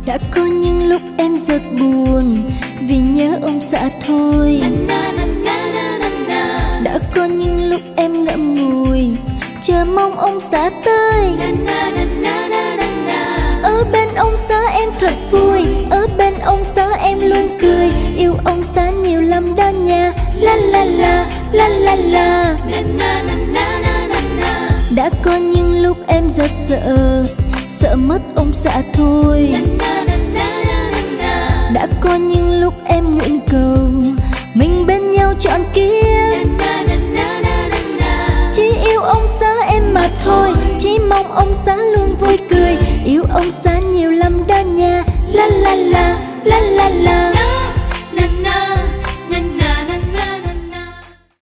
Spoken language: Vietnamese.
Đã có những lúc em rất buồn vì nhớ ông xã thôi. Đã có những lúc em ngậm ngùi chờ mong ông xã tới. Ở bên ông xã em thật vui, ở bên ông xã em luôn cười. Yêu ông xã nhiều lắm đó nha, la la la la la la. Đã có những lúc em rất sợ, sợ mất ông xã thôi. Đã có những lúc em nguyện cầu mình bên nhau trọn kiếp. Chỉ yêu ông xã em mà thôi, chỉ mong ông xã luôn vui cười. Yêu ông xã nhiều lắm đó nha, la la la la la la.